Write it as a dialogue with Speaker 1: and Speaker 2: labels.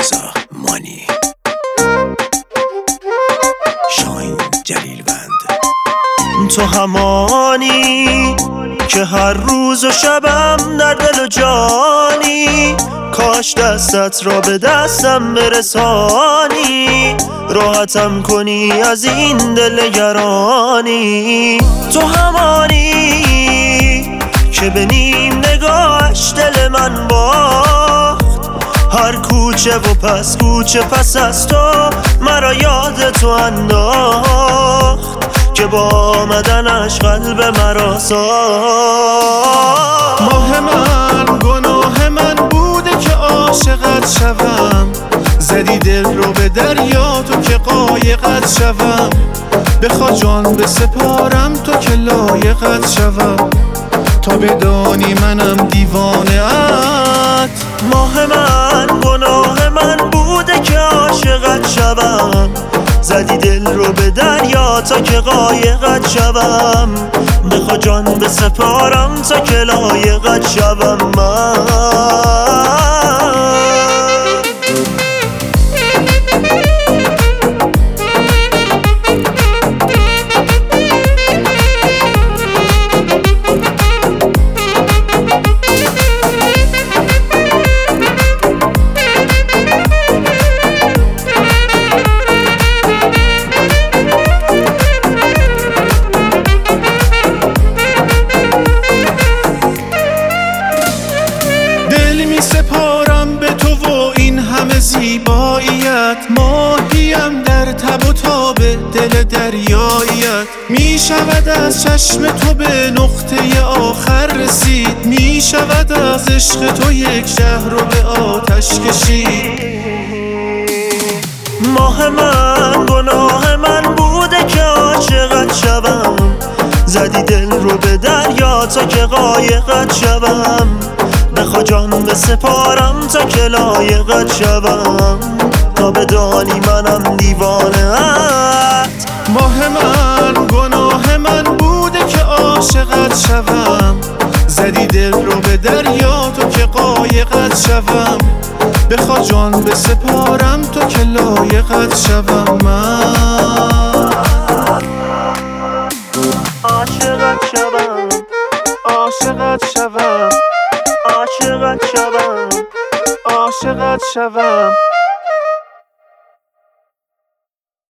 Speaker 1: رضا مانی شاین جلیلوند.
Speaker 2: تو همانی که هر روز و شبم در دل و جانی، کاش دستت را به دستم برسانی، راحتم کنی از این دل نگرانی. تو همانی که به نیم نگاهش دل من باخت، هر کوچه و پس کوچه پس از تو مرا یاد تو انداخت، که با آمدنش قلب مرا ساخت.
Speaker 3: ماه من گناه من بوده که عاشقت شوم، زدی دل رو به دریا تو که قایقت شوم، بخوا جان بسپارم تو که لایقت شوم، تا بدانی منم دیوانه ات.
Speaker 2: ماه من گناه من بوده که عاشقت شوم، زدی دل رو به دریا تا که قایقت شوم، بخوا جان بسپارم تا که لایقت شوم من.
Speaker 3: سپارم به تو و این همه زیباییت، ماهیم در تب و تاب دل دریاییت. می شود از چشم تو به نقطه آخر رسید، می شود از عشق تو یک شهر رو به آتش کشید.
Speaker 2: ماه من گناه من بوده که عاشقت شوم، زدی دل رو به دریا تا که قایقت شوم، بخوا جان بسپارم تا که لایقت شوم، تا بدانی منم دیوانه ات.
Speaker 3: ماه من گناه من بوده که عاشقت شوم، زدی دل رو به دریا تو که قایقت شوم، بخوا جان بسپارم تو که لایقت شوم من.
Speaker 2: عاشقت شوم،
Speaker 3: عاشقت شوم،
Speaker 2: عاشقت شوم،
Speaker 3: عاشقت شوم.